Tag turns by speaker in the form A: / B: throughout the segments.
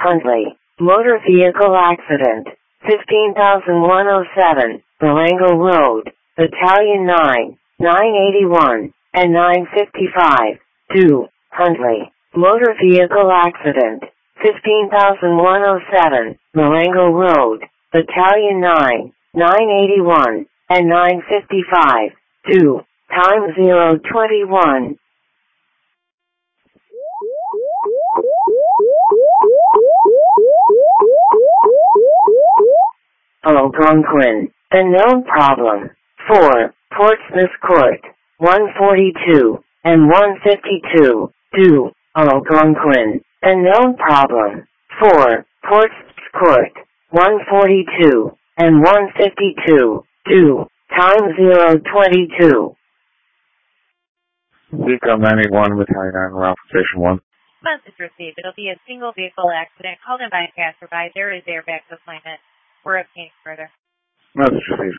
A: Huntley. Motor vehicle accident. 15,107, Marengo Road, Battalion 9, 981, and 955. 2. Huntley. Motor vehicle accident. 15,107, Marengo Road, Battalion 9, 981, and 955. 2. Time 021. Algonquin. Unknown problem. 4. Portsmouth Court. 142 and 152. 2. Algonquin. Unknown problem. 4. Portsmouth Court. 142 and 152. 2. Time 022.
B: Seacom 981 Battalion 9, Ralph Station 1.
C: Message received. It'll be a single vehicle accident called in by a passerby. There is airbag deployment. We're obtaining further.
B: Message received.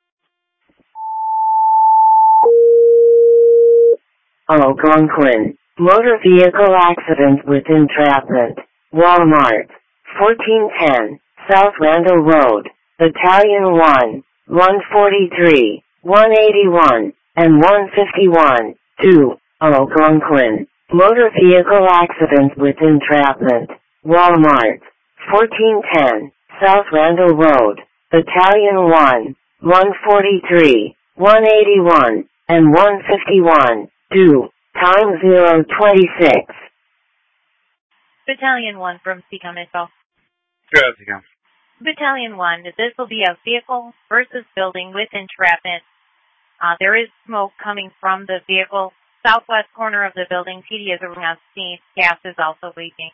A: Algonquin. Motor vehicle accident with entrapment. Walmart. 1410, South Randall Road, Battalion 1, 143, 181, and 151. 2. Algonquin. Motor vehicle accident with entrapment. Walmart. 1410, South Randall Road, Battalion 1, 143, 181, and 151. 2. Time 026.
C: Battalion 1 from Seacom Info.
B: Good, Seacom.
C: Battalion 1, this will be a vehicle versus building with entrapment. There is smoke coming from the vehicle. Southwest corner of the building. PD is around scene. Gas is also leaking.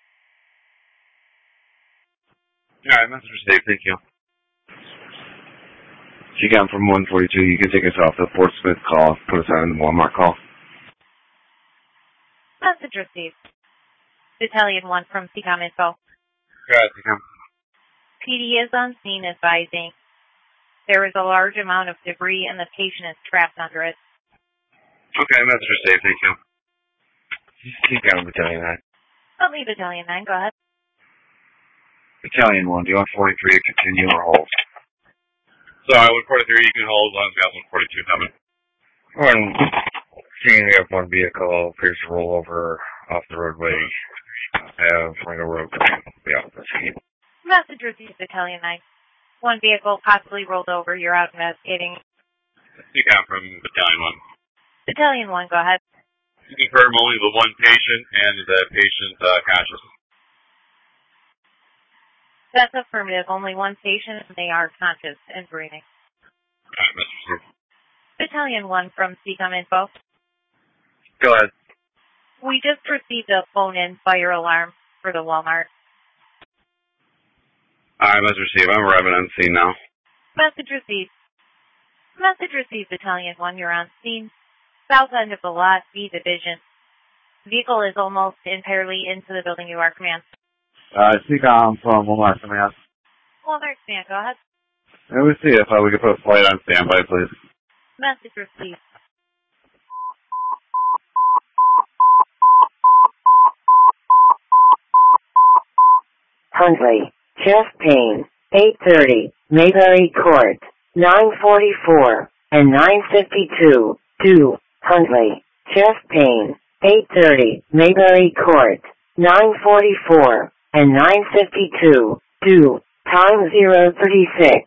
B: Alright, message received. Thank you. Seacom from 142. You can take us off the Portsmouth call. Put us on the Walmart call.
C: Message received. Battalion 1 from Seacom Info.
B: Good, Seacom.
C: PD is on scene advising there is a large amount of debris and the patient is trapped under it.
B: Okay, message received. Thank you. Seacom Battalion 9.
C: I'll leave Battalion 9. Go ahead.
B: Battalion 1, do you want 43 to continue or hold?
D: So I would 43, you can hold as long as you got 142 coming.
B: When seeing we have one vehicle appears to roll over off the roadway, have like a road be off the scene.
C: Message received, Battalion 9. One vehicle possibly rolled over. You're out investigating.
D: Seacom from Battalion 1.
C: Battalion 1, go ahead.
D: You confirm only the one patient and the patient conscious.
C: That's affirmative. Only one patient and they are conscious and breathing.
D: Alright, message received.
C: Battalion 1 from Seacom Info.
B: Go ahead.
C: We just received a phone-in fire alarm for the Walmart.
D: Alright, message received. I'm arriving on scene now.
C: Message received. Message received, Battalion 1. You're on scene. South end of the lot, B Division. Vehicle is almost entirely into the building. You are command.
B: Seacom from Walmart Command.
C: Walmart command, go ahead.
B: Let me see if we can put a flight on standby, please.
C: Message received.
A: Huntley. Chest pain. 8:30, Mayberry Court. 9:44 and 9:52. 2. Huntley. Chest pain. 8:30, Mayberry Court. 9:44 and 9:52. 2. Time 036.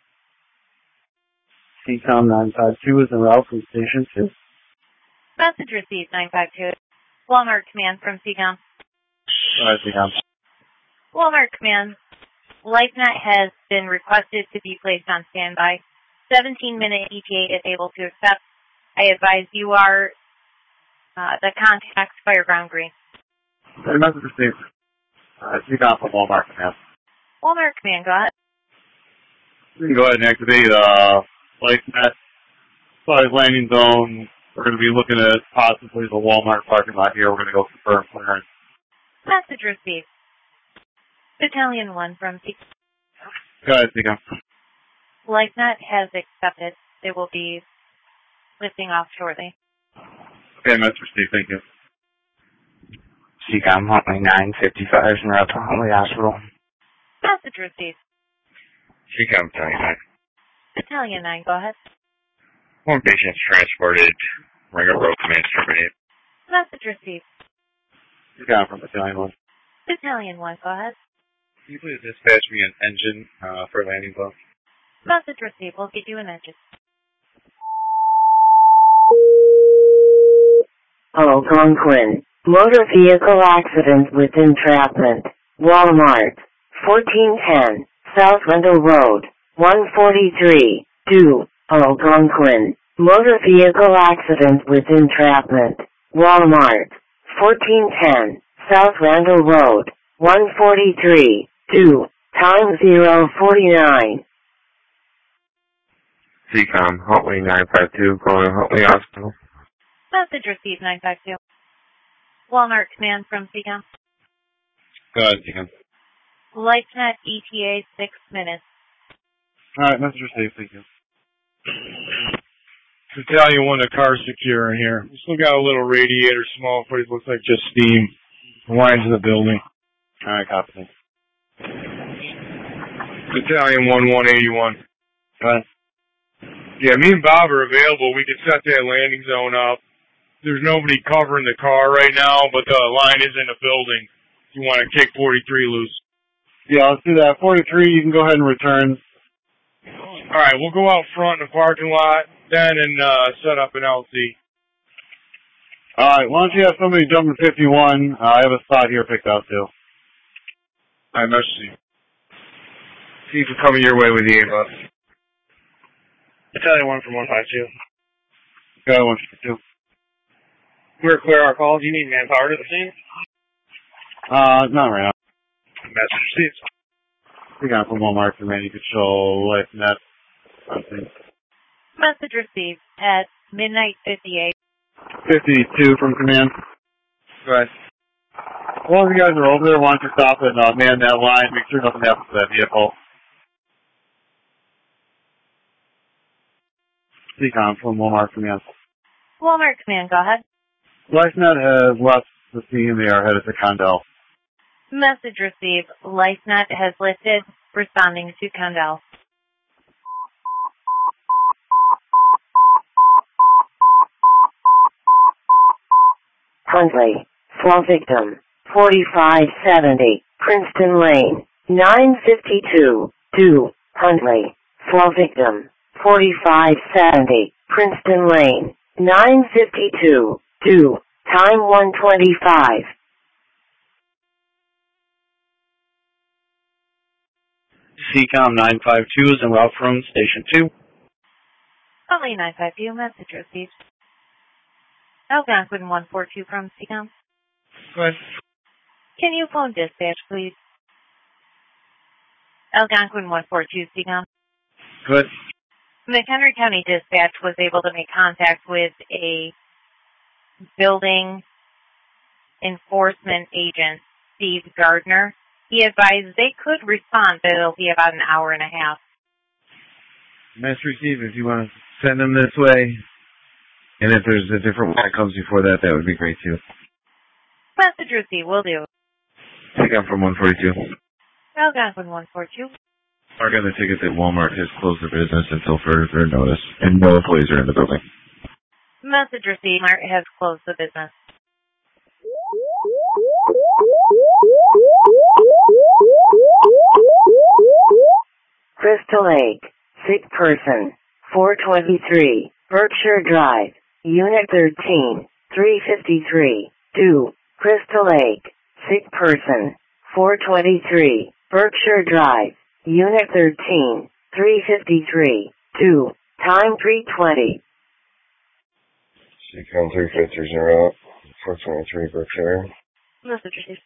E: Seacom 952 is en route from Station 2.
C: Message received, 952. Walmart command from Seacom.
E: Alright, Seacom.
C: Walmart command. LifeNet has been requested to be placed on standby. 17-minute ETA is able to accept. I advise you are the contact Fireground Green.
B: Hey, message received. Seacom from Walmart Command.
C: Walmart command, go ahead.
B: We can go ahead and activate LifeNet. Size landing zone. We're going to be looking at possibly the Walmart parking lot here. We're going to go confirm clearance.
C: Message received. Battalion 1 from Seacom.
B: Go ahead, Seacom.
C: LifeNet has accepted. It will be lifting off shortly.
B: Okay, message received. Thank you.
F: CCOM Huntley 955 en route to Huntley Hospital.
C: Message received.
D: CCOM Battalion 9.
C: Battalion 9, go ahead.
D: One patient's transported. Ringer Road Command terminated.
C: Message received.
B: CCOM from Battalion 1.
C: Battalion 1, go ahead.
D: Can you please dispatch me an engine for landing zone?
C: Message received. We'll get you an engine.
A: Algonquin. Motor vehicle accident with entrapment. Walmart. 1410. South Wendell Road. 143. 2. Algonquin. Motor vehicle accident with entrapment. Walmart. 1410. South Randall Road. 143. 2. Time 049.
F: CCOM Huntley 952 going to Huntley Hospital.
C: Message received 952. Walmart command from CCOM.
B: Go ahead, CCOM.
C: LifeNet ETA 6 minutes.
B: Alright, message received, thank you.
G: Battalion 1, the car's secure in here. We still got a little radiator, small footage, looks like just steam. Lines in the building.
B: Alright, copy.
G: Battalion 1, 181.
B: Go ahead.
G: Yeah, me and Bob are available. We can set that landing zone up. There's nobody covering the car right now, but the line is in the building. If you want to kick 43 loose.
B: Yeah, let's do that. 43, you can go ahead and return.
G: Alright, we'll go out front in the parking lot then and set up an LC.
B: Alright, why don't you have somebody jump in 51? I have a spot here picked out too.
G: Alright, message you. See if we're coming your way with the A-bus.
H: Battalion 1 from 152.
B: Go ahead, 152.
H: We're clear our call. Do you need manpower to the scene?
B: Not right now.
H: Message received.
B: We got from Walmart for man. You could show LifeNet.
C: Message received at midnight 58.
B: 52 from command.
G: Go ahead.
B: As long as you guys are over there, why don't you stop and man that line, make sure nothing happens to that vehicle. CCOM from Walmart command.
C: Walmart command, go ahead.
B: LifeNet has left the scene. They are headed to Condell.
C: Message received. LifeNet has lifted, responding to Condell.
A: Huntley. Fall victim. 4570. Princeton Lane. 952. 2. Huntley. Fall victim. 4570. Princeton Lane. 952. 2. Time 125.
F: CCOM 952 is en route from Station 2.
C: Huntley 952, message received. Algonquin 142 from CCOM.
G: Go ahead.
C: Can you phone dispatch, please? Algonquin 142 CCOM.
G: Go ahead.
C: McHenry County Dispatch was able to make contact with a building enforcement agent, Steve Gardner. He advised they could respond, but it'll be about an hour and a half.
I: Message received. If you want to send them this way, and if there's a different one that comes before that, that would be great too.
C: Message received, will do.
I: CCOM from 142.
C: Algonquin 142.
I: Mark on the ticket that Walmart has closed their business until further notice, and no employees are in the building.
C: Message received. Walmart has closed the business.
A: Crystal Lake. Sick person. 423. Berkshire Drive. Unit 13. 353. 2. Crystal Lake. Sick person. 423. Berkshire Drive. Unit 13. 353. 2. Time 320.
J: CCOM 350 423 Berkshire.
C: Message received.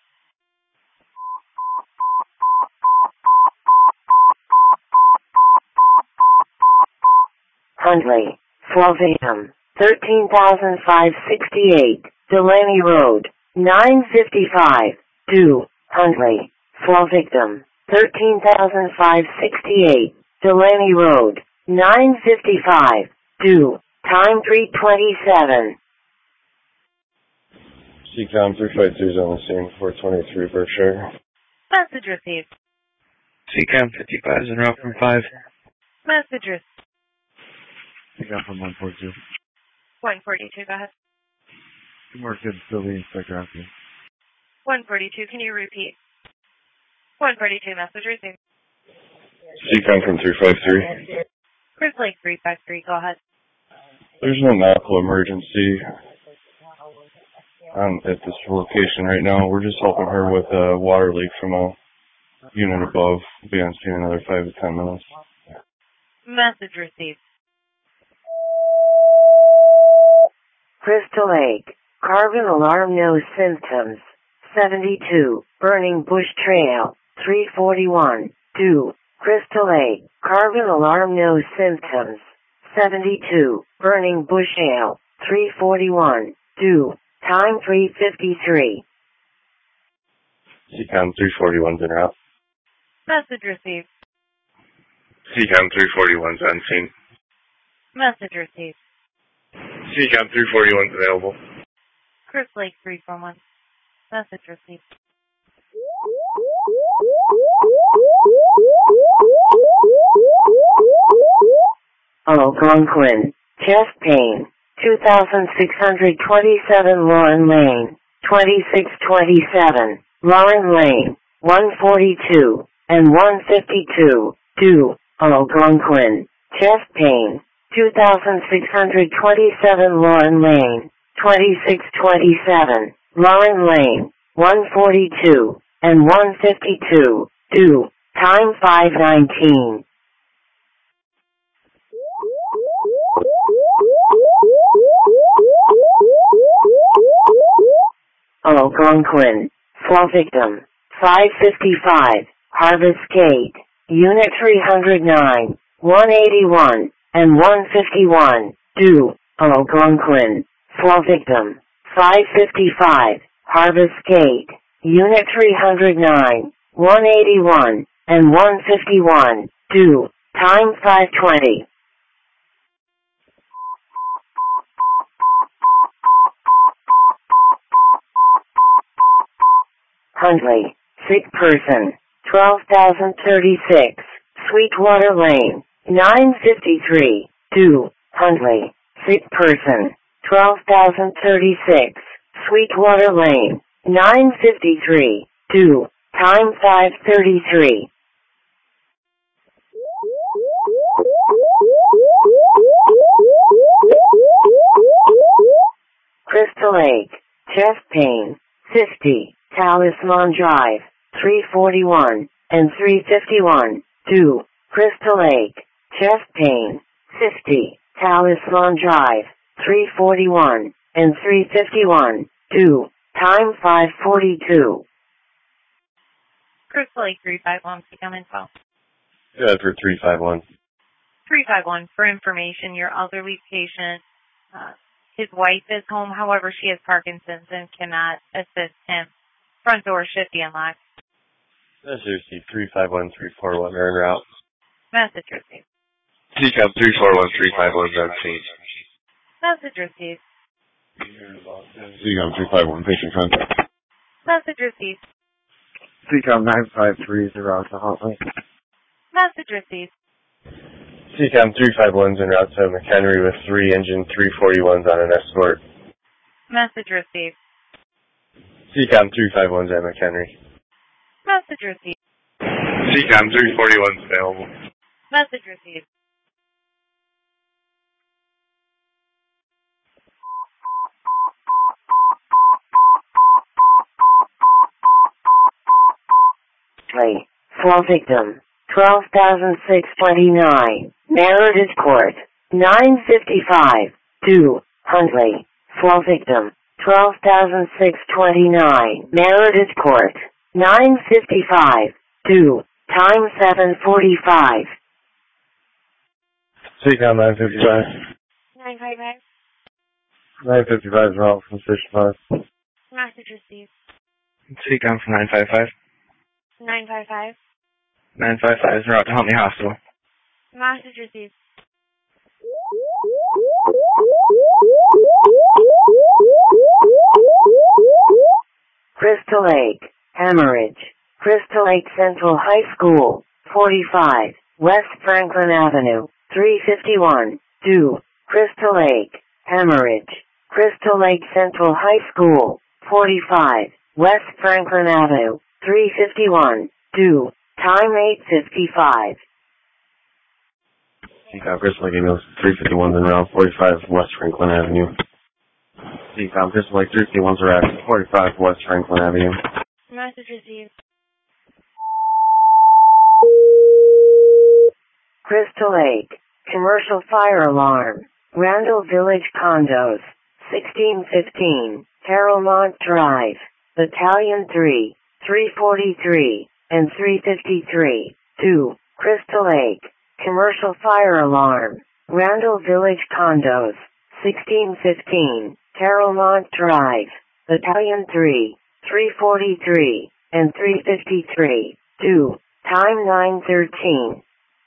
A: Huntley. Flavium. 13,568. Delaney Road. 955. 2. Huntley. Fall victim. 13,568. Delaney Road. 955. 2. Time 327.
J: CCOM 352 is on the scene, 423 Berkshire.
C: Message received.
F: CCOM 55 is en route from 5.
C: Message received.
I: CCOM from 142.
C: 142, go ahead.
I: Good work, good. Still the inspector out there.
C: 142, can you repeat? 142, message received.
J: CCOM from 353.
C: Chris Lake 353, go ahead.
J: There's no medical emergency at this location right now. We're just helping her with a water leak from a unit above. We'll be on scene in another 5 to 10 minutes.
C: Message received.
A: Crystal Lake. Carbon alarm, no symptoms. 72. Burning Bush Trail. 341. 2. Crystal Lake. Carbon alarm, no symptoms. 72. Burning Bush Trail. 341. 2. Time 3:53.
J: CCOM 341's en route.
C: Message received.
J: CCOM 341's on scene.
C: Message received.
J: CCOM 341's available.
C: Chris Lake 341. Message received.
A: Algonquin. Chest pain. 2627 Lauren Lane. 2627. Lauren Lane. 142 and 152. 2. Algonquin. Chest pain. 2627 Lauren Lane. 2627. Lauren Lane. 142 and 152. 2. Time 5:19. Algonquin. Fall victim. 555. Harvest Gate. Unit 309. 181 and 151. 2. Algonquin. Fall victim. 555. Harvest Gate. Unit 309. 181 and 151. 2. Time 5:20. Huntley. Sick person. 12,036. Sweetwater Lane. 953. 2. Huntley. Sick person. 12,036. Sweetwater Lane. 953. 2. Time 5:33. Crystal Lake. Chest pain. 50. Talisman Drive. 341 and 351. 2. Crystal Lake. Chest pain. 50. Talisman Drive. 341 and 351. 2. Time 5:42.
C: Crystal Lake 351, become info.
J: Good for 351.
C: 351, for information, your elderly patient, his wife is home, however, she has Parkinson's and cannot assist him. Front door should be unlocked.
J: Message received 351, 341 are en route.
C: Message received.
J: CCOM 341, 351's on scene.
C: Message received.
J: CCOM 351, patient contact.
C: Message received.
I: CCOM 953 is en route to Huntley.
C: Message received.
J: CCOM 351's en route to McHenry with 3 engine 341s on an escort.
C: Message received.
J: CCOM 351's at McHenry.
C: Message received.
J: CCOM 341's available.
C: Message received.
A: Fall victim. 12,629. Meredith Court. 955. 2. Huntley. Fall victim. 12,629. Meredith Court. 955. 2. Time 7:45.
J: CCOM 955.
C: 955.
J: 955 is route from Station 5.
C: Message received.
F: CCOM from 955.
C: 955.
F: 955 is en route to Huntley Hospital.
C: Message received.
A: Crystal Lake, hemorrhage. Crystal Lake Central High School, 45, West Franklin Avenue, 351, 2, Crystal Lake, hemorrhage. Crystal Lake Central High School, 45, West Franklin Avenue, 351, 2, time 8:55.
K: CCOM Crystal Lake ambulance 351's en route, 45 West Franklin Avenue. CCOM Crystal Lake 351's arrived, 45 West Franklin Avenue.
C: Message received.
A: Crystal Lake, commercial fire alarm. Randall Village Condos, 1615, Carolmont Drive, Battalion 3, 343, and 353, 2, Crystal Lake, commercial fire alarm. Randall Village Condos, 1615, Carolmont Drive, Battalion 3, 343, and 353, 2, time 9:13.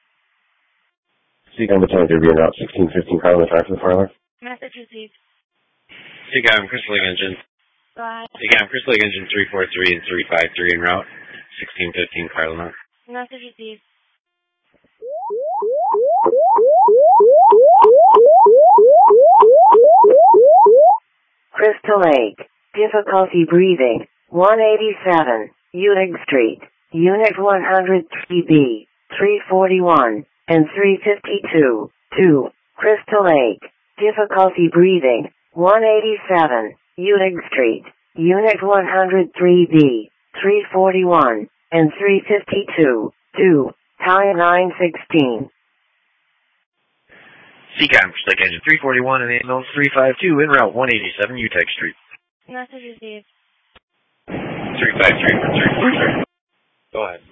K: CCOM Battalion 3 being route 1615, Carolmont Drive for the fire alarm.
C: Message received.
L: CCOM Crystal Lake Engine.
C: Bye.
L: CCOM Crystal Lake Engine 343 and 353 en route, 1615 Carolmont.
C: Message received.
A: Crystal Lake, difficulty breathing, 187, Utig Street, Unit 103B, 341, and 352, 2, Crystal Lake, difficulty breathing, 187, Utig Street, Unit 103B, 341, and 352, 2, time 9:16.
M: CCOM Crystal Lake Engine 341 and ambulance 352 en route 187 Utah Street.
C: Message received.
L: 353 for 343.
M: Go ahead.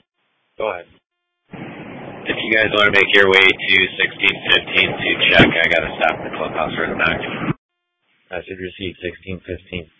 L: If you guys want to make your way to 1615 to check, I got to stop at the clubhouse for the back.
M: Message received 1615.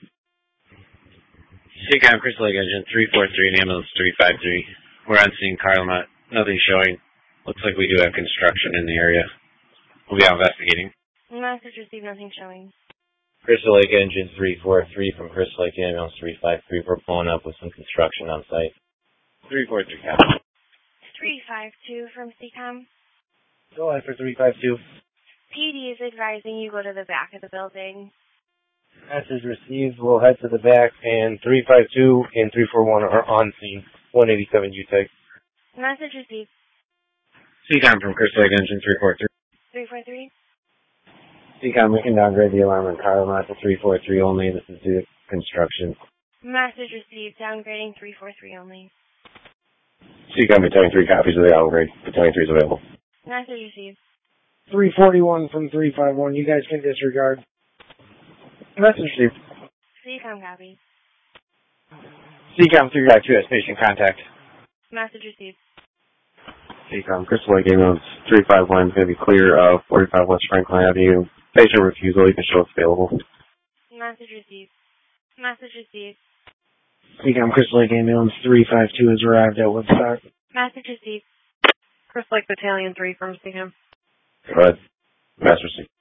L: CCOM Crystal Lake Engine 343 and ambulance 353. We're on scene, Carolmont. Nothing showing. Looks like we do have construction in the area. We'll be out investigating.
C: Message received, nothing showing.
M: Crystal Lake Engine 343 from Crystal Lake ambulance 353. We're pulling up with some construction on site.
L: 343, Captain.
C: 352 from CCOM.
H: Go ahead for 352.
C: PD is advising you go to the back of the building.
H: Message received. We'll head to the back, and 352 and 341 are on scene. 187 UTEC.
C: Message received.
L: CCOM from Crystal Lake Engine 343.
C: 343.
K: CCOM, we can downgrade the alarm in Carolmont to 343 only. This is due to construction.
C: Message received. Downgrading 343 only.
K: CCOM Battalion 3 copies of the downgrade. Battalion 3 is available.
C: Message received.
H: 341 from 351. You guys can disregard. Message received.
C: CCOM copy.
H: CCOM 352 has patient contact.
C: Message received.
K: CCOM Crystal Lake ambulance 351 is going to be clear of 45 West Franklin Avenue. Patient refusal, you can show it's available.
C: Message received. Message received.
H: CCOM Crystal Lake ambulance 352 has arrived at Woodstock.
C: Message received.
N: Crystal Lake Battalion 3 from CCOM.
K: Go ahead. Master C.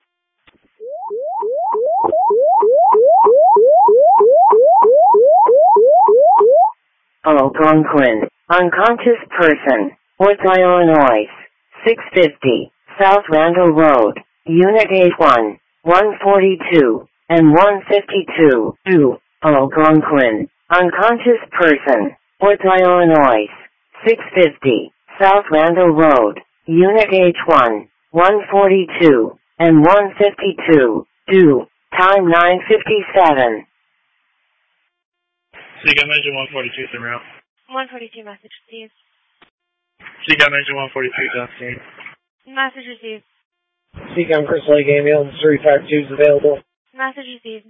A: Algonquin, unconscious person, Woodstock, Illinois, 650, South Randall Road, Unit 81, 142, and 152, 2, Algonquin, unconscious person, Woodstock, Illinois, 650, South Randall Road, Unit H1, 142, and 152, 2, time 9:57.
O: CCOM Engine 142 is en route.
C: 142 message received.
O: CCOM Engine 142 is on scene.
C: Message received.
H: CCOM Crystal Lake ambulance 352 is available.
C: Message received.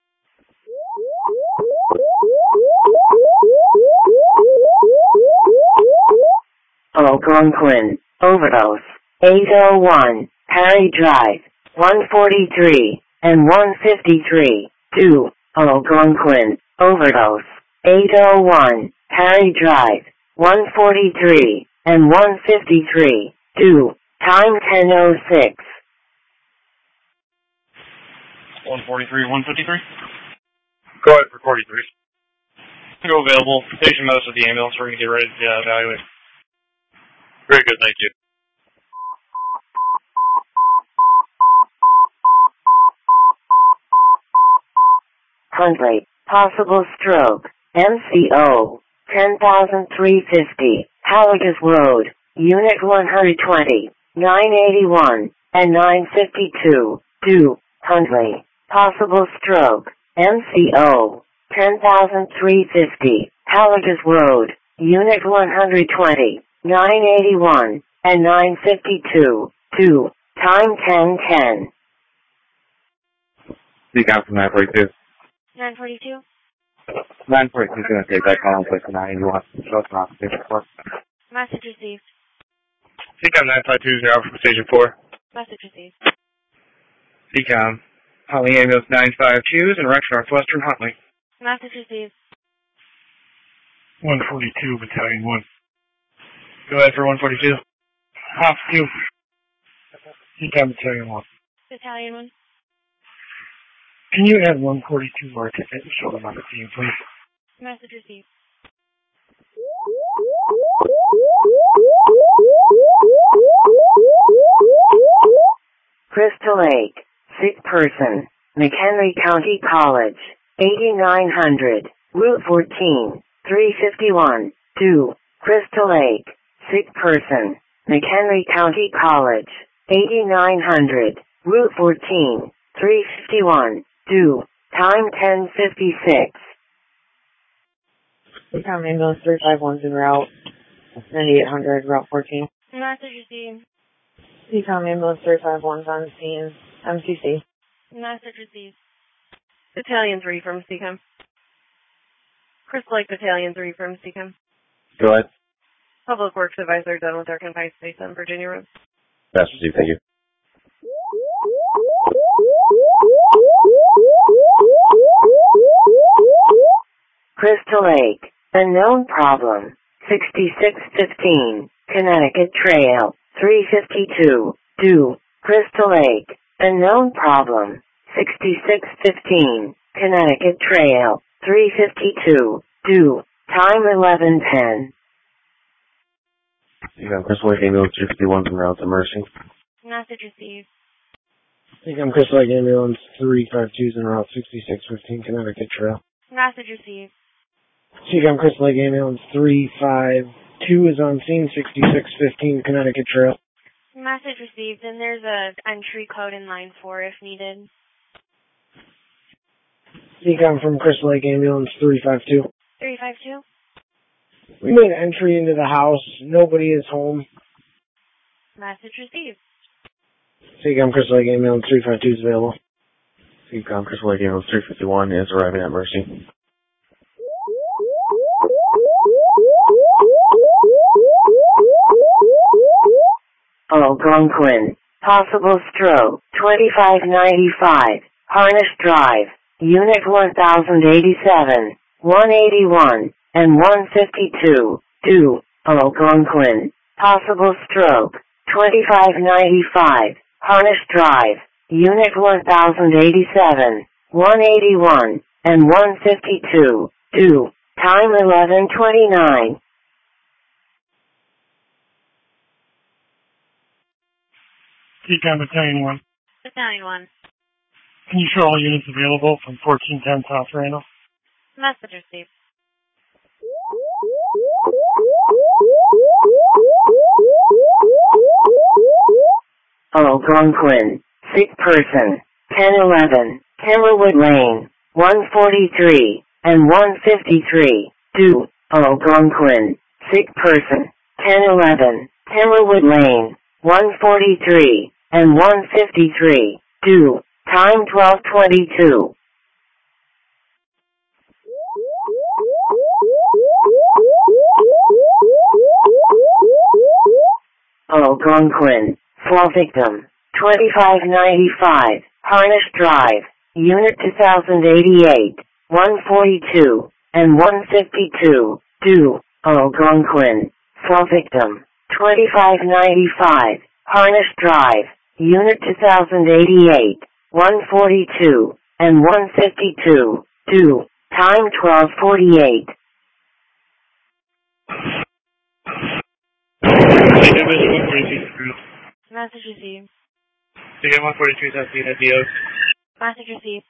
A: Algonquin, overdose, 801, Harry Drive, 143, and 153, 2, Algonquin, overdose, 801, Harry Drive, 143, and 153, 2, time 10:06.
B: 143, 153?
G: Go ahead for 43.
O: Go available. Station most with the ambulance. We're going to get ready to evaluate.
B: Very good, thank you.
A: Huntley, possible stroke, MCO, 10,350, Halligas Road, Unit 120, 981, and 952, due, Huntley, possible stroke, MCO, 10,350, Halligas Road, Unit 120, 981, and 952, due, time 10:10.
K: Decom from 942.
C: 942.
K: 942 is going to take that call and place a 981. Show us an occupation report.
C: Message received.
O: CCOM 952 is out from Station 4.
C: Message received.
F: CCOM, Huntley Ambulance 952 is in Rex Northwestern Huntley.
C: Message received.
O: 142, Battalion 1. Go ahead for 142. Hop 2. CCOM Battalion 1.
C: Battalion 1.
O: Can you add 142 more ticket and show them on the scene, please?
C: Message received.
A: Crystal Lake, sick person, McHenry County College, 8900, Route 14, 351, due, Crystal Lake, sick person, McHenry County College, 8900, Route 14, 351, due, time 10:56.
N: CCOM ambulance 351's en route. 9800, Route 14.
C: Message received.
N: CCOM ambulance 351's on scene. MCC.
C: Message received.
N: Battalion 3 from CCOM. Crystal Lake Battalion 3 from CCOM.
K: Go ahead.
N: Public Works Advisor done with our confined space on Virginia Road.
K: That's received, thank you.
A: Crystal Lake, unknown problem, 6615, Connecticut Trail, 352, due, Crystal Lake, unknown problem, 6615, Connecticut Trail, 352, due, time 11:10.
K: You got Crystal Lake Ambulance 351's en route to Mercy.
C: Message received.
H: CCOM Crystal Lake Ambulance 352's en route 6615 Connecticut Trail.
C: Message received.
H: CCOM Crystal Lake Ambulance 352 is on scene 6615 Connecticut Trail.
C: Message received, and there's a entry code in line 4 if needed.
H: CCOM from Crystal Lake Ambulance 352.
C: 352?
H: We made an entry into the house. Nobody is home.
C: Message received.
H: CCOM Crystal Lake Ambulance 352 is available.
K: CCOM Crystal Lake Ambulance 351 is arriving at Mercy.
A: Algonquin, possible stroke, 2595, Harness Drive, Unit 1087, 181, and 152, due, Algonquin, possible stroke, 2595, Harness Drive, Unit 1087, 181, and 152, due, time 11:29.
O: CCOM Battalion 1.
C: Battalion 1.
O: Can you show all units available from 1410 South Randall?
C: Message received.
A: Algonquin, sick person, 1011, Timberwood Lane, 143, and 153, due, Algonquin, sick person, 1011, Timberwood Lane, 143, and 153, due, time 12:22. Algonquin, fall victim, 2595, Harness Drive, Unit 2088, 142, and 152, due, Algonquin, fall victim, 2595, Harness Drive, Unit 2088, 142, and 152, due, time 12:48.
O: Division 142 through.
N: Message received.
O: Again, 142 South Beat at DOs.
N: Message received.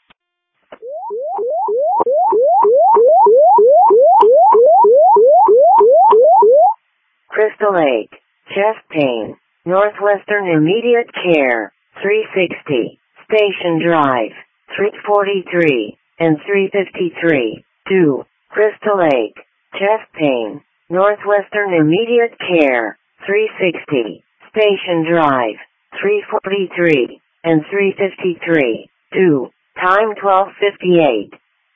A: Crystal Lake, chest pain, Northwestern Immediate Care, 360, Station Drive, 343, and 353, 2, Crystal Lake, chest pain, Northwestern Immediate Care, 360, Station Drive, 343, and 353, 2, time 12:58.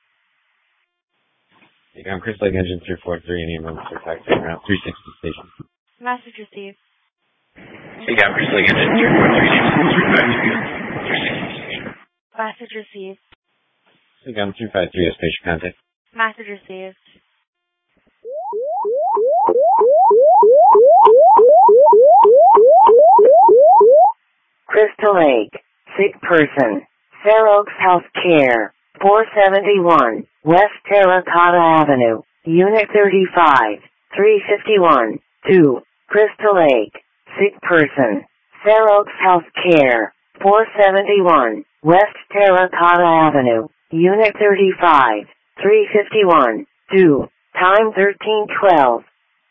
M: I'm Chris Lake, Engine 343, and ambulance for taxi around 360 station.
N: Message received.
L: I'm Chris Lake, Engine 343, 352, 360 station.
N: Message received.
M: I'm 353 as patient contact.
N: Message received.
A: Crystal Lake, sick person, Fair Oaks Health Care, 471, West Terracotta Avenue, Unit 35, 351, 2, Crystal Lake, sick person, Fair Oaks Health Care, 471, West Terracotta Avenue, Unit 35, 351, 2, time 13:12.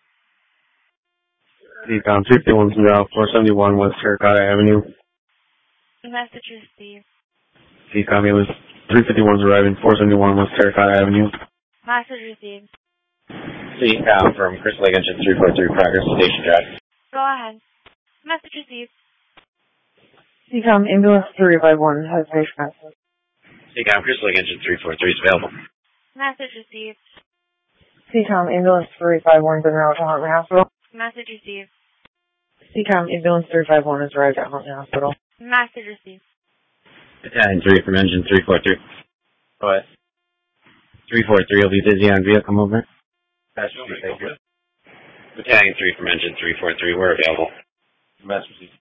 K: Decom 351 Route 471 West Terracotta Avenue.
N: Message received.
K: Decom ambulance 351's arriving 471 West Terracotta Avenue.
N: Message received.
L: CCOM from Chris Lake, Engine 343, progress to Station Drive.
N: Go ahead. Message received.
P: CCOM ambulance 351 has patient access.
L: CCOM Chris Lake, Engine 343 is available.
N: Message received.
P: CCOM ambulance 351 been routed to Heartland Hospital.
N: Message received.
P: CCOM ambulance 351 has arrived at Heartland Hospital.
N: Message received.
M: Battalion 3 from Engine 343. Go ahead. 343 will be busy on vehicle movement.
L: Message received. Battalion 3 from Engine 343, we're available. Message received.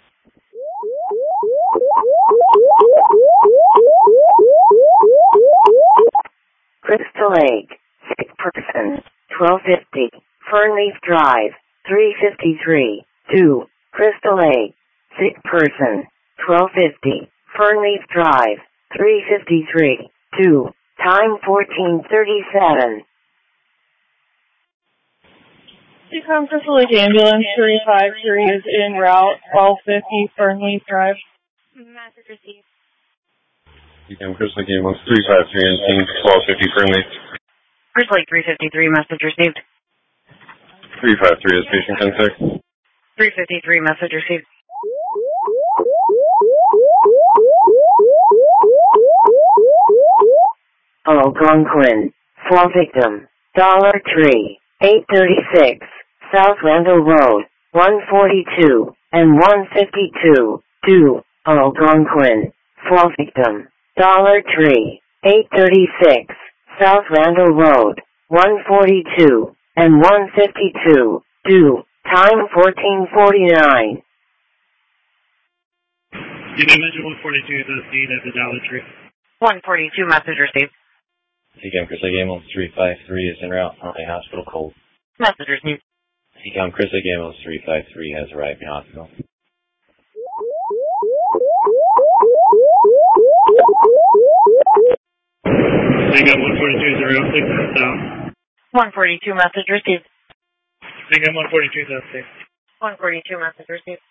A: Crystal Lake, sick person, 1250, Fernleaf Drive, 353, 2, Crystal Lake, sick person, 1250, Fernleaf Drive, 353, 2, time 14:37.
P: CCOM Crystal Lake ambulance 353 is en route 1250 Fernleaf Drive.
N: Message received.
J: CCOM Chris Lake ambulance 353 and team 1250 Fernleaf.
P: Chris Lake 353 message received.
J: 353 is patient contact.
P: 353 message received.
A: Algonquin, fall victim, Dollar Tree, 836, South Randall Road, 142, and 152, 2, Algonquin, fall victim, Dollar Tree, 836, South Randall Road, 142, and 152, 2, time 14:49.
O: Division 142 is the scene at the Dollar Tree.
P: 142 message received.
M: CCOM Chris Lake ambulance 353 is en route. Heartland Hospital cold.
P: Message received.
M: CCOM Chris Lake ambulance 353 has arrived in hospital.
O: CCOM 142 is around 6 south.
P: 142 message received.
O: CCOM 142 south 6.
P: 142 message received.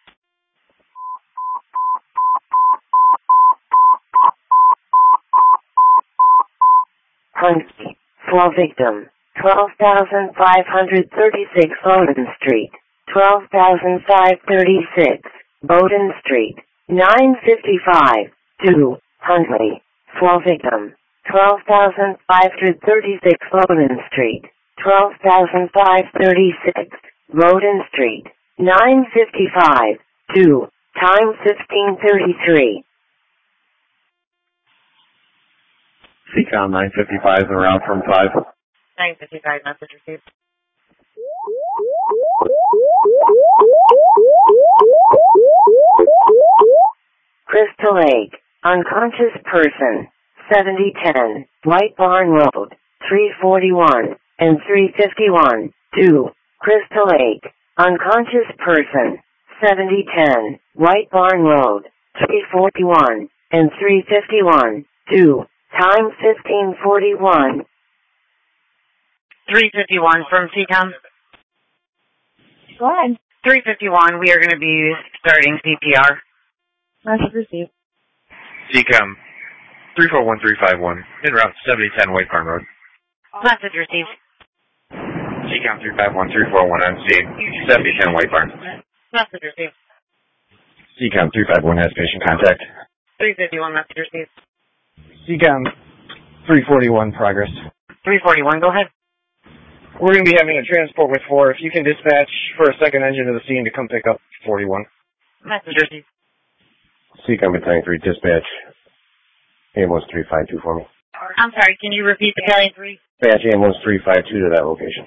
A: Huntley, fall victim, 12,536 Bowden Street, 12,536 Bowden Street, 955, 2, Huntley, fall victim, 12,536 Bowden Street, 12,536 Bowden Street, 955, 2, time 15:33.
K: CCOM 955 en route from 5.
P: 955 message received.
A: Crystal Lake, unconscious person, 7010, White Barn Road, 341, and 351, 2, Crystal Lake, unconscious person, 7010, White Barn Road, 341, and 351, 2, time 1541.
Q: 351 from CCOM.
P: Go ahead.
Q: 351, we are going to be starting CPR.
P: Message received.
L: CCOM 341351, en route 7010 White Farm Road.
Q: Message received.
L: CCOM 351341 on scene, 7010 White Farm.
Q: Message received.
K: CCOM 351 has patient contact.
Q: 351, message received.
H: CCOM 341 progress.
Q: 341, go ahead.
H: We're going to be having a transport with 4. If you can dispatch for a second engine to the scene to come pick up 41.
Q: Message received.
K: CCOM Battalion 3 dispatch. ambulance 352 for me.
Q: I'm sorry, can you repeat Battalion 3?
K: Dispatch ambulance 352 to that location.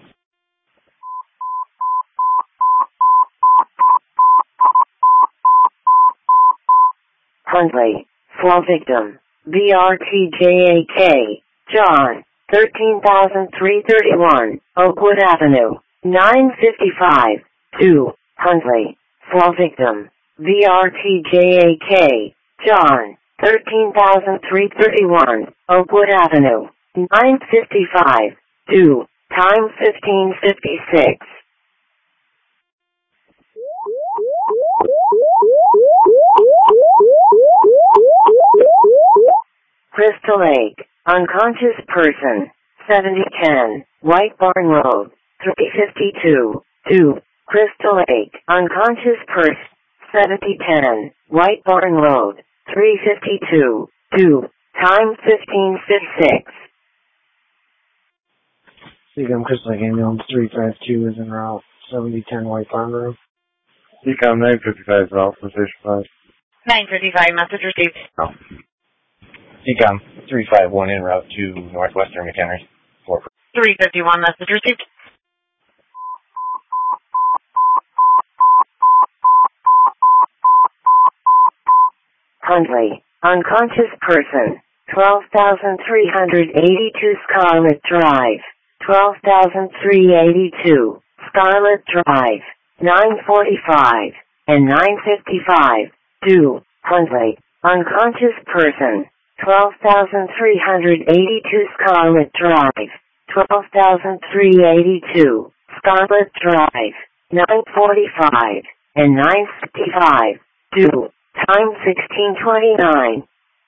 A: Huntley, fall victim, BRTJAK, John, 13,331, Oakwood Avenue, 955, 2, Huntley, fall victim, BRTJAK, John, 13,331, Oakwood Avenue, 955, 2, time 1556. Crystal Lake, unconscious person, 7010, White Barn Road, 352, 2, Crystal Lake, unconscious person, 7010, White Barn Road, 352, 2, time 1556.
H: CCOM Crystal Lake ambulance 352 is en route 7010 White Barn Road.
I: CCOM 955 is route for station 5.
Q: 955, message received.
K: Oh.
M: CCOM 351 en route to Northwestern McHenry.
Q: 351, message received.
A: Huntley, unconscious person, 12,382 Scarlet Drive, 12,382 Scarlet Drive, 945 and 955, 2, Huntley, unconscious person, 12,382 Scarlet Drive, 12,382 Scarlet Drive, 945 and 955, 2, time 1629.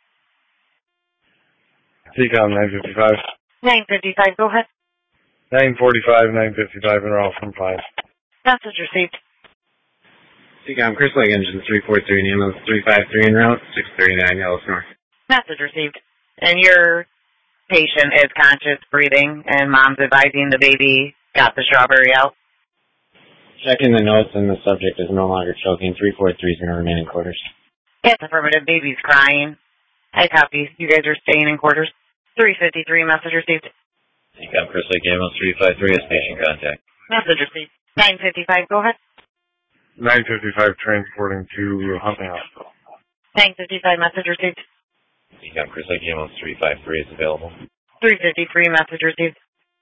I: CCOM 955.
Q: 955, go ahead.
I: 945, 955 en route from 5.
Q: Message received.
L: CCOM Crystal Lake engine 343 and ambulance 353 en route 639 Yellow North.
Q: Message received. And your patient is conscious, breathing, and mom's advising the baby got the strawberry out.
M: Checking the notes and the subject is no longer choking. 343 is going to remain in quarters.
Q: Yes, affirmative. Baby's crying. I copy. You guys are staying in quarters. 353, message received.
M: CCOM Crystal Lake ambulance 353 has patient contact.
Q: Message received. 955, go ahead.
I: 955 transporting to Huntley Hospital.
Q: 955, message received.
M: CCOM Crystal Lake ambulance 353 is available.
Q: 353, message received.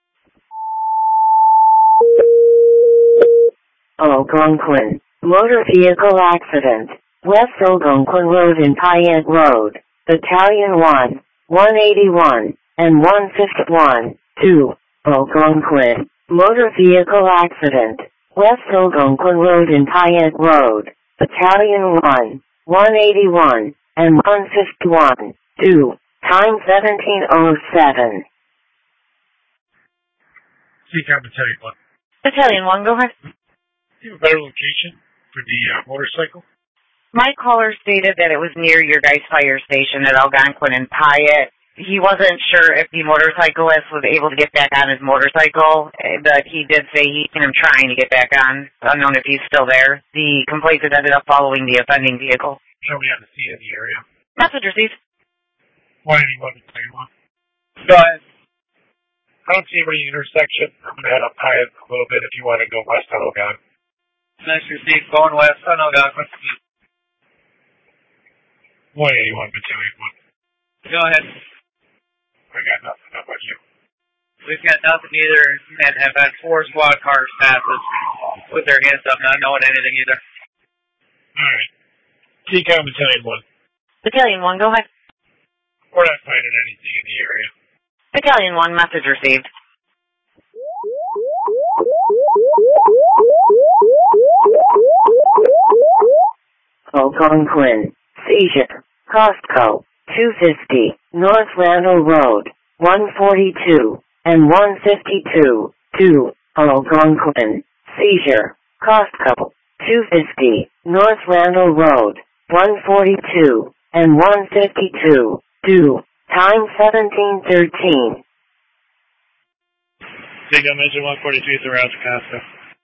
A: Algonquin, motor vehicle accident, West Algonquin Road and Payette Road, Battalion 1, 181, and 151, 2, Algonquin, motor vehicle accident, West Algonquin Road and Payette Road, Battalion 1, 181, and 151, 2, time 1707.
O: CCOM Battalion 1.
Q: Battalion 1, go ahead.
O: Do you have a better location for the motorcycle?
Q: My caller stated that it was near your guys' fire station at Algonquin and Payette. He wasn't sure if the motorcyclist was able to get back on his motorcycle, but he did say he's trying to get back on, unknown if he's still there. The complainant ended up following the offending vehicle.
O: Somebody had to see in the area.
Q: Message received.
O: 181 Battalion 1.
Q: Go ahead.
O: I don't see anybody in the intersection. I'm going to head up Payette a little bit if you want to go west on Algonquin.
Q: Message received. Going west on Algonquin.
O: 181 Battalion 1.
Q: Go ahead.
O: I got nothing. How about you?
R: We've got nothing either, and have had 4 squad cars pass us with their hands up, not knowing anything either.
O: Alright. TCOM Battalion 1.
Q: Battalion 1, go ahead.
O: We're not finding anything in the area.
Q: Battalion 1, message received.
A: Algonquin. Seizure. Costco. 250. North Randall Road. 142 and 152. 2. Algonquin. Seizure. Costco. 250. North Randall Road. 142 and 152. 2. Time 1713.
O: TCOM Engine 142 is around to Costco.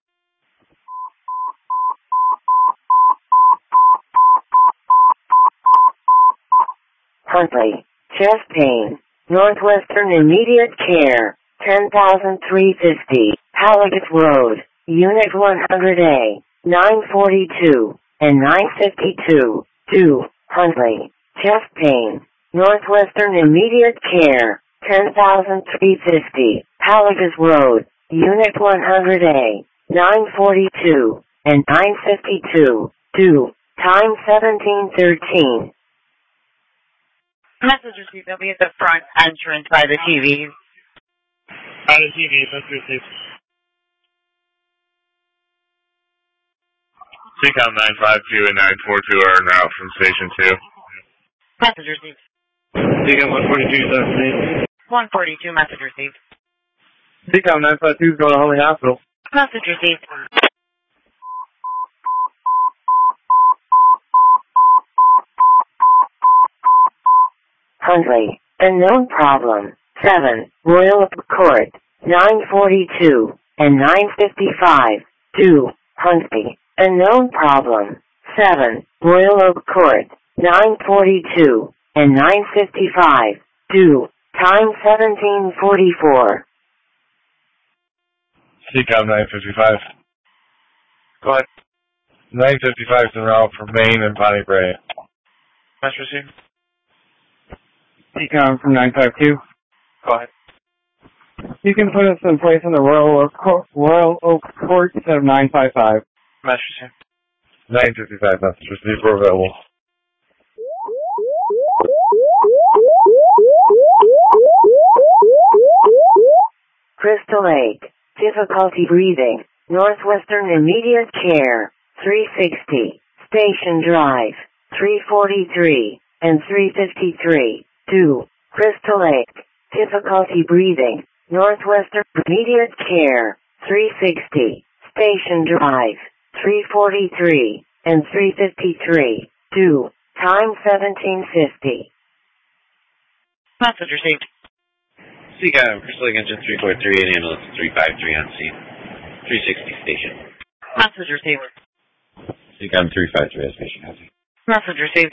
A: Huntley. Chest pain. Northwestern Immediate Care. 10,350. Halligat Road. Unit 100A. 942 and 952. 2. Huntley. Chest pain. Northwestern Immediate Care. 10,350. Halligat Road. Unit 100A. 942 and 952. 2. Time 1713.
Q: Message received. They'll be at the front entrance by the TV.
O: By the TV, message received.
D: TCOM 952 and 942 are en route from Station 2.
Q: Message received.
H: TCOM 142,
Q: 142, message received.
H: TCOM 952 is going to Huntley Hospital.
Q: Message received.
A: Huntley. Unknown problem. 7. Royal Oak Court. 942 and 955. 2. Huntley. Unknown problem. 7. Royal Oak Court. 942 and 955. 2. Time 1744.
I: TCOM 955.
H: Go ahead.
I: 955 is en route from Maine and Bonnie Bray.
H: Message received.
F: TCOM from 952.
H: Go ahead.
F: You can put us in place in the Royal Oak Court instead of 955.
H: Message received.
I: 955 message received. We're available.
A: Crystal Lake. Difficulty breathing. Northwestern Immediate Care. 360. Station Drive. 343 and 353. 2. Crystal Lake. Difficulty breathing. Northwestern Immediate Care. 360. Station Drive. 343 and 353. 2. Time 1750.
Q: Message received.
L: TCOM, Crystal Lake Engine 343 and ambulance 353 on scene. 360 station.
Q: Message received.
L: TCOM 353 at station housing.
Q: Message received.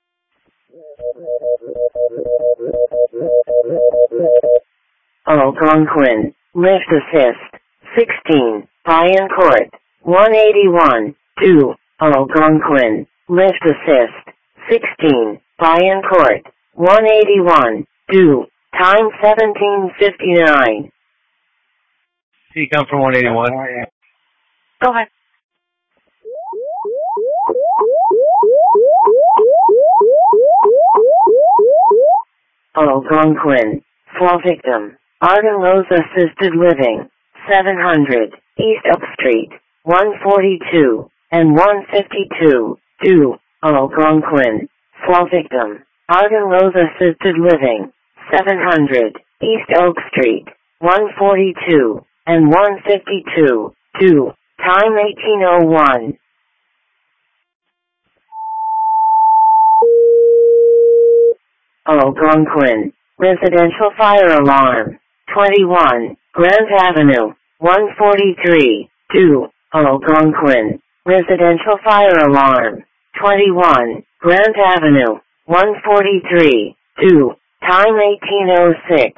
A: Algonquin. Lift assist. 16. Bryan Court. 181. 2. Algonquin. Lift assist. 16. Bryan Court. 181. 2. Time 1759.
H: TCOM from 181.
Q: Go ahead.
A: Algonquin. Fall victim. Arden Rose Assisted Living. 700. East Oak Street. 142 and 152. 2. Algonquin. Fall victim. Arden Rose Assisted Living. 700. East Oak Street. 142 and 152. 2. Time 1801. Algonquin. Residential fire alarm. 21. Grant Avenue. 143. 2. Algonquin. Residential fire alarm. 21. Grant Avenue. 143. 2. Time 1806.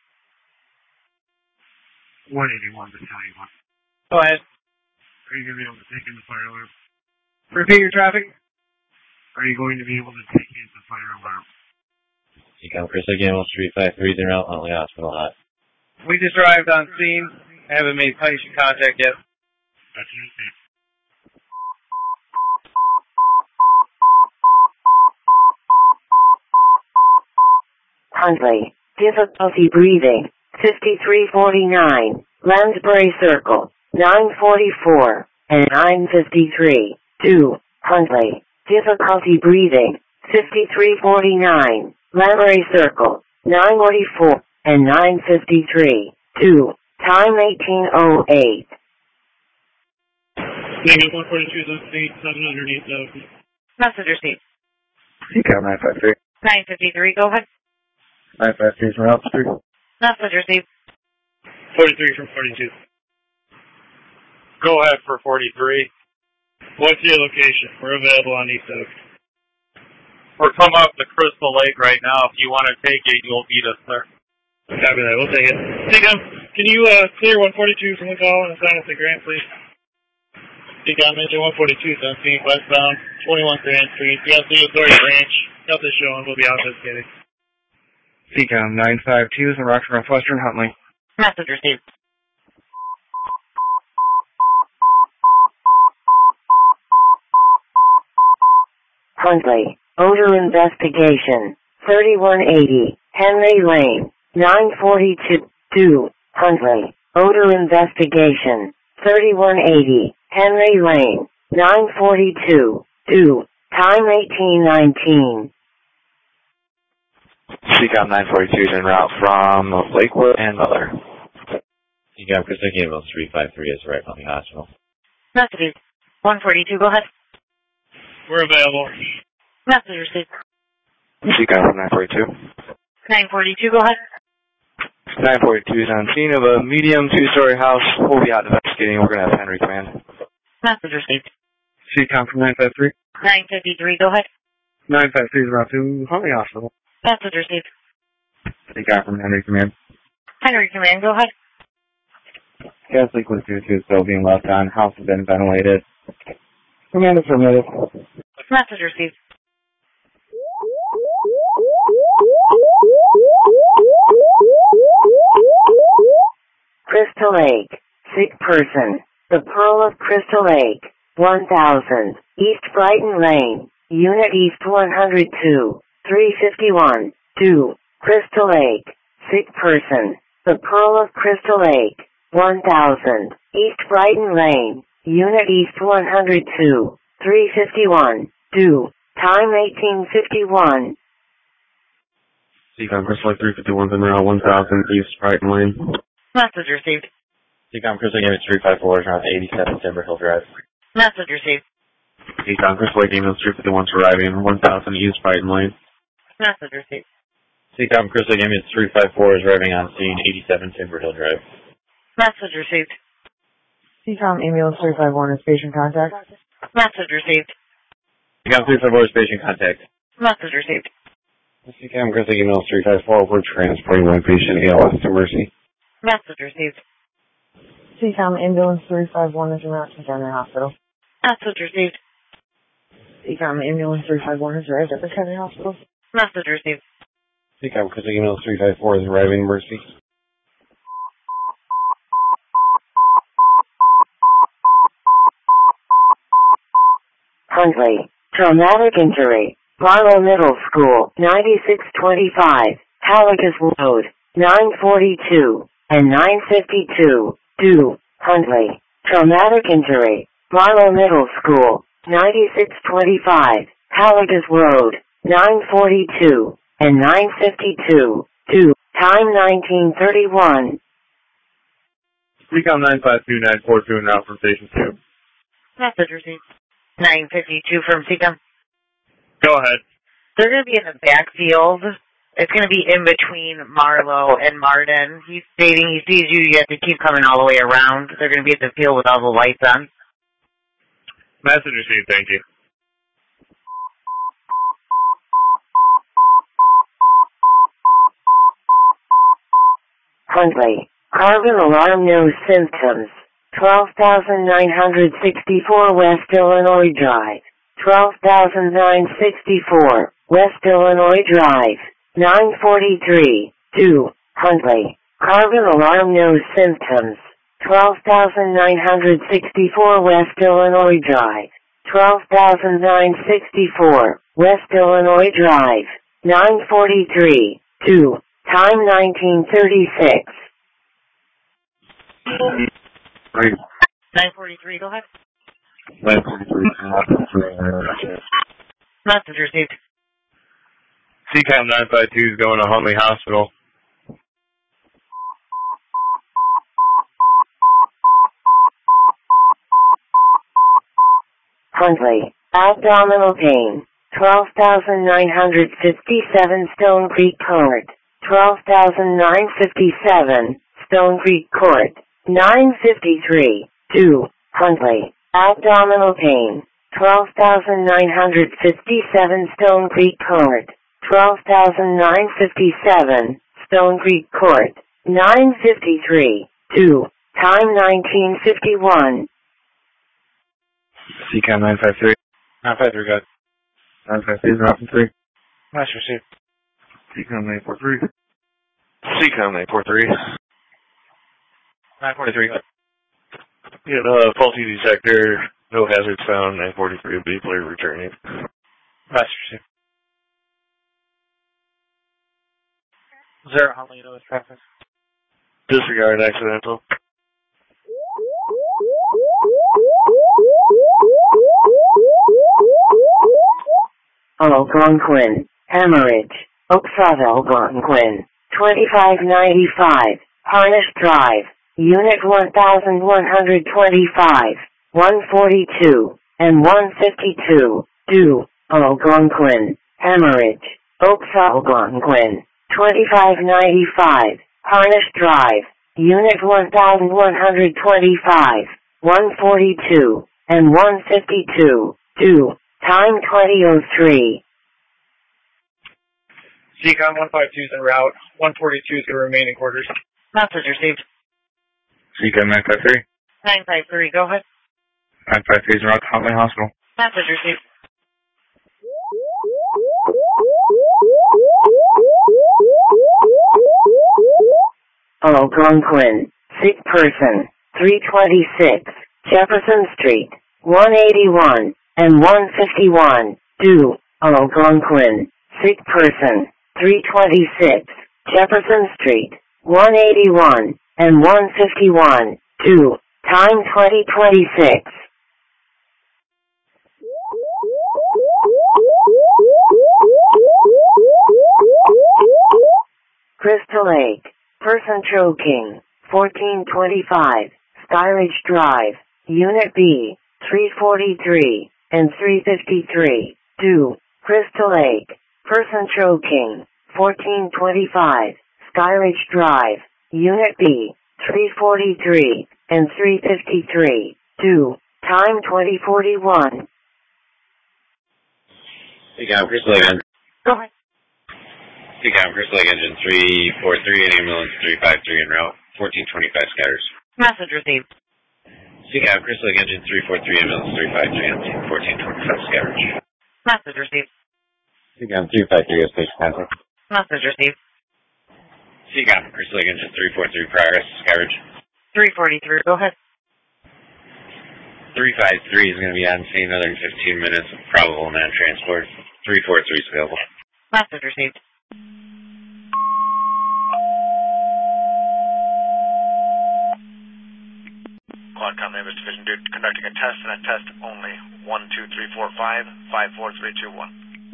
O: 181 Battalion 1.
H: Go ahead.
O: Are you going to be able to take in the fire alarm?
H: Repeat your traffic.
O: Are you going to be able to take in the fire alarm?
M: TCOM Crystal Lake Ambulance 353 en route, Huntley Hospital hot.
R: We just arrived on scene. I haven't made patient contact yet.
A: Huntley, difficulty breathing, 5349, Lansbury Circle, 944, and 953. 2. Huntley, difficulty breathing, 5349, Lansbury Circle, 944, and 953. 2. Time 1808.
O: Negative 142 is on state, 7 underneath the...
C: Messenger seat.
I: CCOM 953.
C: 953, go ahead.
I: 953 is route 3.
C: Messenger seat.
O: 43 from 42.
B: Go ahead for 43.
O: What's your location? We're available on East Oak.
B: We're coming up to Crystal Lake right now. If you want to take it, you'll beat us there.
O: Copy that. We'll take it. CCOM, can you clear 142 from the call and assign us to Grant, please? CCOM, engine 142 is on scene, westbound, 21 Grand Street. We have the authority branch. Nothing showing. We'll be out investigating.
F: CCOM 952 is in Rockford Northwestern, Huntley.
C: Messenger seat.
A: Huntley, odor investigation, 3180, Henry Lane, 942. 2. Huntley, odor investigation, 3180, Henry Lane, 942. 2. Time 1819.
M: CCOM 942 is en route from Lakewood and Butler. CCOM Crystal Lake Ambulance 353 is right on the hospital.
C: Messenger 142, go ahead.
O: We're available.
C: Messenger seat.
M: CCOM 942.
C: 942, go ahead.
M: 942 is on scene of a medium two-story house. We'll be out investigating. We're going to have Henry command.
C: Messenger seat.
F: CCOM from 953.
C: 953, go ahead.
F: 953 is route 2, Huntley Hospital.
C: Messenger seat.
I: CCOM from Henry Command.
C: Henry Command, go ahead.
I: Gas leak with 2 still being left on. House has been ventilated. Command affirmative.
C: Messenger seat.
A: Crystal Lake, sick person, the Pearl of Crystal Lake, 1000, East Brighton Lane, Unit East 102, 351, 2, Crystal Lake, sick person, the Pearl of Crystal Lake, 1000, East Brighton Lane, Unit East 102, 351, 2, time 1851.
K: CCOM Crystal Lake 351 en route 1000 East Brighton Lane.
C: Message received.
M: CCOM Crystal Lake 354 is around 87 Timber Hill Drive.
C: Message received.
K: CCOM Crystal Lake Ambulance 351 arriving 1000 East Brighton Lane.
C: Message received.
M: CCOM Crystal Lake Ambulance 354 is arriving on scene 87 Timber Hill Drive.
C: Message received.
S: CCOM Ambulance 351 is patient contact.
C: Message received.
M: CCOM 354 is patient contact.
C: Message received.
K: CCOM Crystal Lake Ambulance 354, we're transporting one patient ALS to Mercy.
C: Message received.
S: CCOM Ambulance 351 is en route to General Hospital.
C: Message received.
S: CCOM Ambulance 351 is arrived at the County Hospital.
C: Message received.
K: CCOM Crystal Lake Ambulance 354 is arriving Mercy.
A: Huntley, traumatic injury, Barlow Middle School, 9625, Haligas Road, 942, and 952, 2, Huntley, traumatic injury, Barlow Middle School, 9625, Haligas Road, 942, and 952, 2, time 1931.
B: CCOM 952-942 en route from Station 2.
C: Message received. 952 from CCOM.
B: Go ahead.
Q: They're going to be in the backfield. It's going to be in between Marlowe and Martin. He's stating he sees you. You have to keep coming all the way around. They're going to be at the field with all the lights on.
B: Message received, thank you.
A: Huntley, carbon alarm no symptoms. 12,964 West Illinois Drive. 12,964 West Illinois Drive. 943, 2, Huntley. Carbon alarm no symptoms. 12,964 West Illinois Drive. 12,964 West Illinois Drive. 943. 2. Time 1936.
C: 943, go ahead.
K: 943.
C: Message received.
B: CCAM 952 is going to Huntley Hospital.
A: Huntley. Abdominal pain. 12,957 Stone Creek Court. 12,957 Stone Creek Court. 953. 2. Huntley. Abdominal pain. 12,957 Stone Creek Court. 12,957 Stone Creek Court. 953. 2. Time 1951.
F: CCAM 953. 953, got 953 is Route 3. Nice received. CCAM 943.
J: CCAM 943.
F: 943, got
J: Yeah, faulty detector, no hazards found, 943 B player returning.
F: nice received. 0 Huntley, notice traffic.
J: Disregard accidental.
A: Algonquin. Hemorrhage. Oakshott Algonquin. 2595. Harnish Drive. Unit 1125. 142. And 152. Do. Algonquin. Hemorrhage. Oakshott Algonquin. 2595. Harnish Drive. Unit 1125. 142. And 152. Do. Time 2003.
O: CCOM 152 is en route. 142 is going to remain in quarters.
C: Message received.
F: CCAM 953.
C: 953, go ahead.
F: 953 is en route to Huntley Hospital.
C: Message received.
A: Algonquin. Sick person. 326. Jefferson Street. 181. And 151. Do. Algonquin. Sick person. 326. Jefferson Street. 181. And 151. Do. Time 2026. Crystal Lake. Person choking. 1425. Skyridge Drive. Unit B. 343. And 353. Do. Crystal Lake. Person choking. 1425. Skyridge Drive. Unit B. 343. And 353. Do. Time 2041.
L: CCAM Crystal Lake Engine.
C: Go ahead.
L: CCAM Crystal Lake Engine 343 and ambulance 353 en route. 1425 scatters.
C: Message received.
L: CCAM Crystal Lake Engine 343 ambulance 353 on 1425 scatters.
C: Message received.
M: CCAM 353 is patient contact.
C: Message received.
L: CCAM Crystal Lake Engine 343 progress scatters.
C: 343, go ahead.
L: 353 is going to be on scene another 15 minutes. Probable non-transport. 343 is available.
C: Message received.
T: Quadcom Neighbors Division Dude conducting a test and a test only. 12345 54321.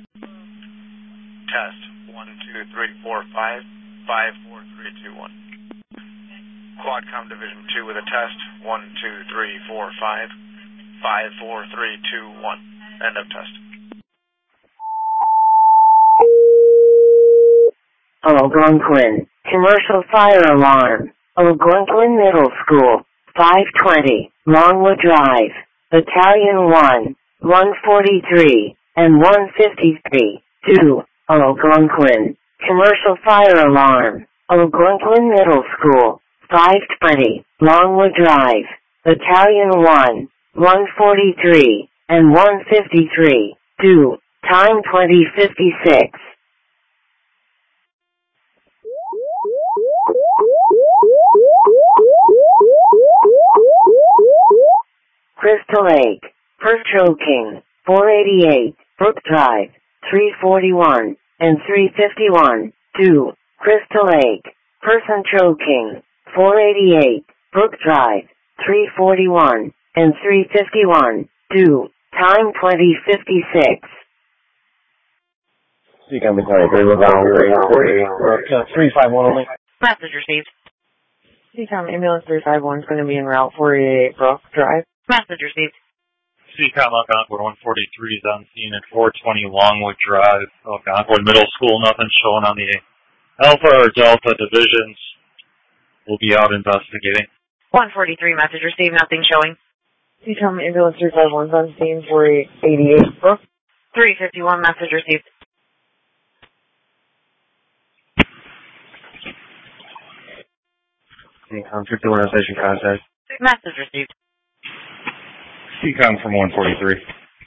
T: Test 12345 54321. Quadcom Division 2 with a test 12345 54321. End of test.
A: Algonquin. Commercial fire alarm. Algonquin Middle School. 520. Longwood Drive. Battalion 1. 143. And 153. Do. Algonquin. Commercial fire alarm. Algonquin Middle School. 520. Longwood Drive. Battalion 1. 143. And 153. Do. Time 2056. Crystal Lake, Pertro King, 488, Brook Drive, 341, and 351, 2, Crystal Lake, Person King, 488, Brook Drive, 341, and 351, 2, time 2056.
H: Seacom Battalion 351 only.
Q: Message received.
S: Seacom Ambulance 351 is going to be en route 488 Brook Drive.
Q: Message received.
E: CCOM Algonquin 143 is on scene at 420 Longwood Drive, Algonquin Middle School. Nothing showing on the Alpha or Delta divisions. We'll be out investigating.
Q: 143, message received, nothing showing.
S: Seacom Ambulance 351 is on scene 488 Brook.
Q: 351, message received.
K: CCOM 51 station contact.
Q: Message received.
J: CCOM from 143.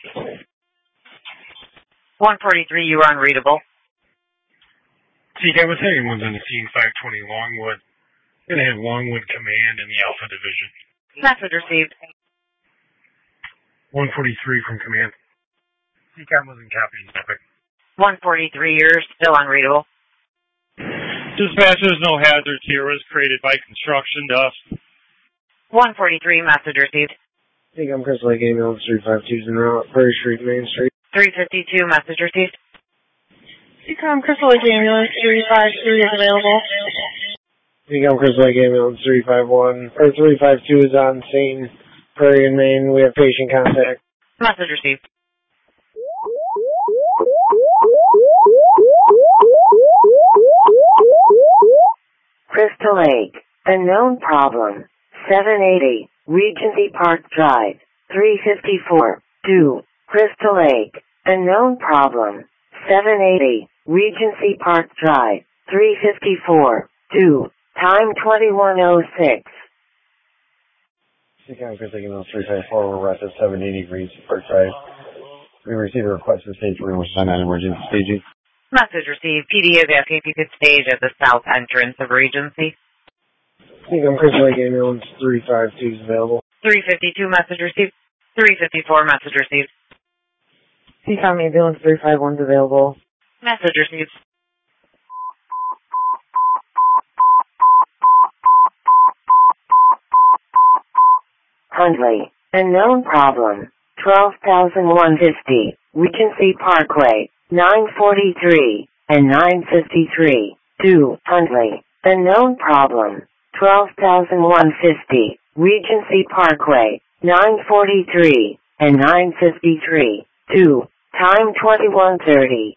Q: 143, you are unreadable.
G: CCOM Battalion 1's on the scene, 520 Longwood. Gonna have Longwood Command in the Alpha Division.
Q: Message received.
G: 143 from Command. CCOM wasn't copying Epic.
Q: 143, you're still unreadable.
E: Dispatch, there's no hazards here. It was created by construction dust.
Q: 143, message received.
H: Seacom Crystal Lake Ambulance 352 is en route, Prairie Street, Main Street.
Q: 352, message received.
P: Seacom Crystal Lake Ambulance 353 is available.
H: Seacom Crystal Lake Ambulance 351, or 352 is on scene, Prairie and Main. We have patient contact.
Q: Message received.
A: Crystal Lake, unknown problem, 780, Regency Park Drive, 354, 2, Crystal Lake, unknown problem, 780, Regency Park Drive, 354, 2, time 2106.
H: Seacom Crystal Lake Ambulance 354, we're arrested 780 Regency Park Drive. We received a request to stage 3, which is on emergency staging.
Q: Message received. PD is asking if you could stage at the south entrance of Regency.
H: Seacom Crystal Lake Ambulance 352 is available.
Q: 352, message received. 354, message received.
S: Seacom Ambulance 351 is available.
Q: Message received.
A: Hundley, unknown problem, 12,150, Regency Parkway, 943, and 953, 2, Hundley, unknown problem, 12,150, Regency Parkway, 943, and 953, 2, time 2130.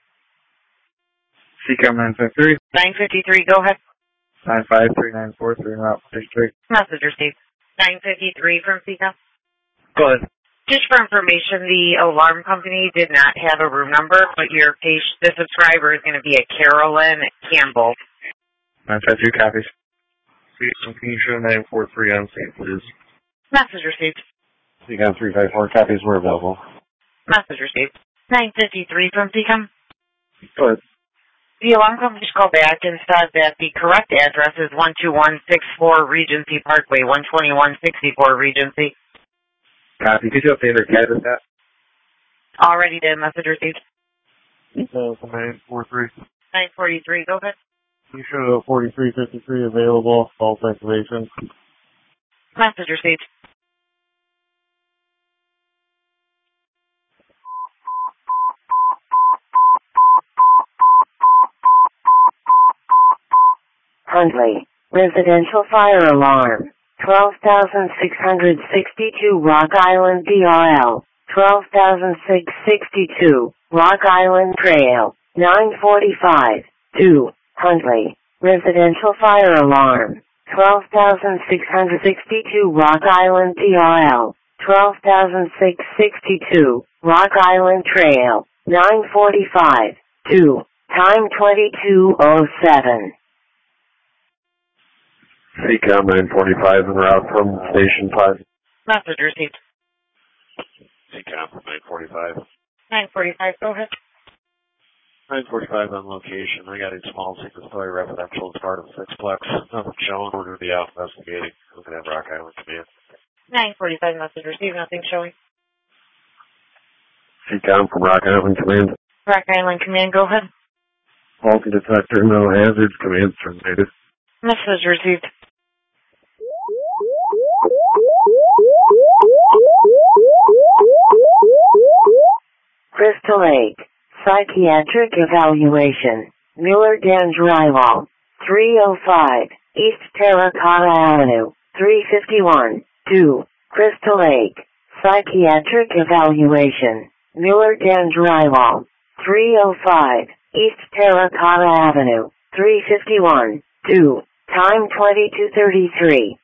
F: CCOM 953.
Q: 953, go ahead.
F: 953-943, route 53.
Q: Message received. 953 from CCOM.
F: Go ahead.
Q: Just for information, the alarm company did not have a room number, but your patient, the subscriber is going to be a Carolyn Campbell.
F: 953 copies. Can you show 943 on scene, please?
Q: Message received.
K: CCOM 354 copies were available.
Q: Message received. 953 from CCOM.
F: Go ahead.
Q: The alarm company called back and said that the correct address is 12164 Regency Parkway, 12164 Regency.
F: Copy. Could you update our CAD with that?
Q: Already did. Message received.
F: 943.
Q: 943, go ahead.
F: You show 4353 available. False activation.
Q: Message received.
A: Hundley, residential fire alarm, 12,662 Rock Island DRL, 12,662 Rock Island Trail, 945, 2, Hundley, residential fire alarm, 12,662 Rock Island DRL, 12,662 Rock Island Trail, 945, 2, time 2207.
K: CCOM 945 en route from Station 5.
Q: Message received.
K: CCOM 945.
Q: 945, go ahead.
K: 945 on location. I got a small single-story residential as part of Sixplex. Nothing shown. We're going to be out investigating. We're going to have Rock Island Command.
S: 9:45 message received, nothing showing.
K: CCOM from Rock Island Command.
S: Rock Island Command, go ahead.
K: Faulty detector, no hazards, command terminated.
S: Message received.
A: Crystal Lake, psychiatric evaluation, Mueller Dendrilol, 305, East Terracotta Avenue, 351, 2, Crystal Lake, psychiatric evaluation, Mueller Dendrilol, 305, East Terracotta Avenue, 351, 2, time 22:33.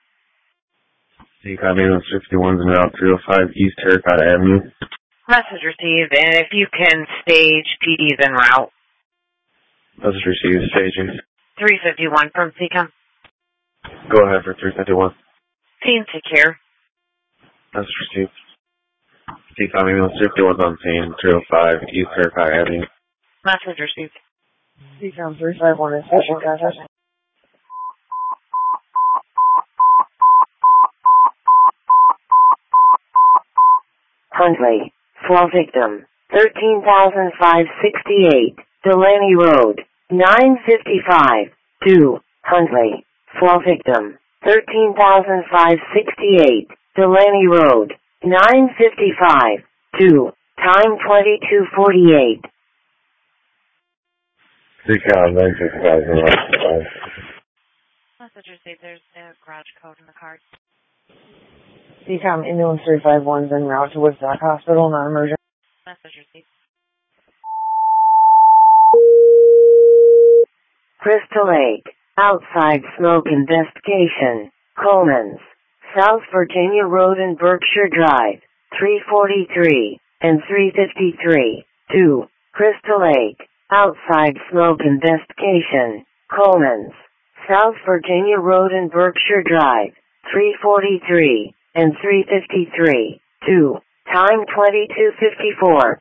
K: CCOM ambulance 51's in route 305 East Terracotta Avenue.
Q: Message received, and if you can stage PD's en route.
K: Message received, staging.
Q: 351 from CCOM.
K: Go ahead for 351.
Q: Scene secure.
K: Message received. CCOM ambulance 51's on scene, 305 East Terracotta Avenue.
Q: Message received.
S: CCOM 351 is session contact.
A: Huntley, flow victim, 13,568, Delaney Road, 955, 2, Huntley, flow victim, 13,568, Delaney Road, 955, 2, time 22:48.
K: CCOM 955 in route.
C: Message received, there's a garage code in the card.
S: CCOM ambulance 351's en route to Woodstock Hospital, non-emergent.
C: Message received.
A: Crystal Lake, outside smoke investigation, Coleman's, South Virginia Road and Berkshire Drive, 343 and 353, 2, Crystal Lake, outside smoke investigation, Coleman's, South Virginia Road and Berkshire Drive, 343 and 353, 2, time 22:54.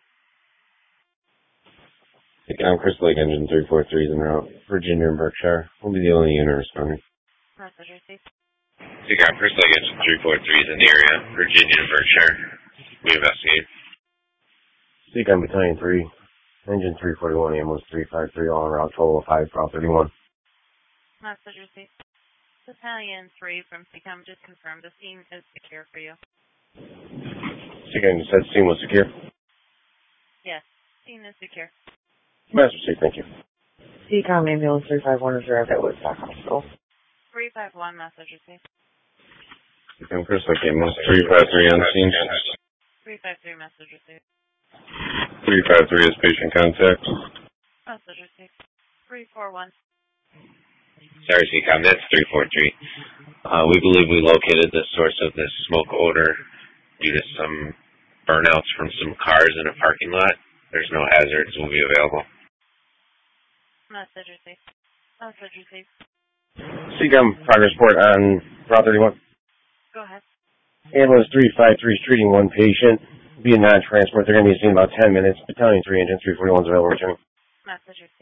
K: CCOM Crystal Lake engine 343 is en route. Virginia and Berkshire will be the only unit responding.
C: Message received.
L: CCOM Crystal Lake engine 343 is in the area. Virginia and Berkshire. We investigate.
K: CCOM Battalion 3, engine 341, ambulance 353, all en route 1205, Route 31.
C: Message received. Battalion 3 from CCOM just confirmed the scene is secure for you.
K: CCOM, you said scene was secure?
C: Yes, scene is secure.
K: Master C, thank you.
S: CCOM ambulance 351 is arrived at Woodstock Hospital.
C: 351 message received.
K: CCOM Crystal Lake ambulance 353 on scene.
C: 353 message received.
J: 353 is patient contact.
C: Message received. 341.
L: Sorry, CCOM, that's 343. We believe we located the source of this smoke odor due to some burnouts from some cars in a parking lot. There's no hazards will be available.
C: Message received. Message received.
K: CCOM progress report on Route 31.
C: Go ahead.
K: Ambulance 353 is treating one patient. Be a non-transport. They're going to be seen in about 10 minutes. Battalion 3, engine 341 is available. Returning.
C: Message received.